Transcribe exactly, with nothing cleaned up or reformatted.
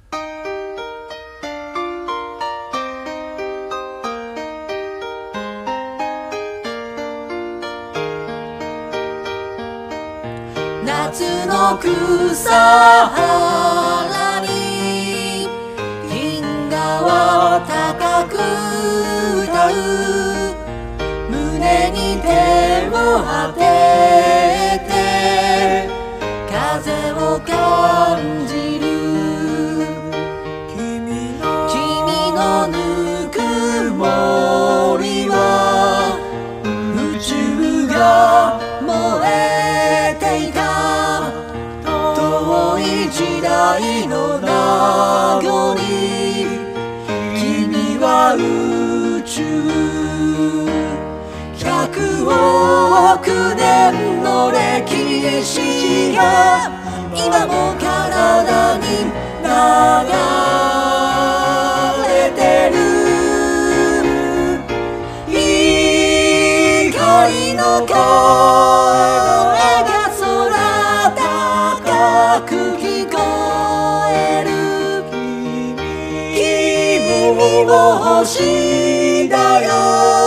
夏の草原に銀河は高く歌う。胸に手を当てて風を感じる。君の君のぬくもりは宇宙が燃えていた。遠い時代の名残、君は宇宙。百億年の歴史が今も体に流れてる。光の声が空高く聞こえる。君も星だよ。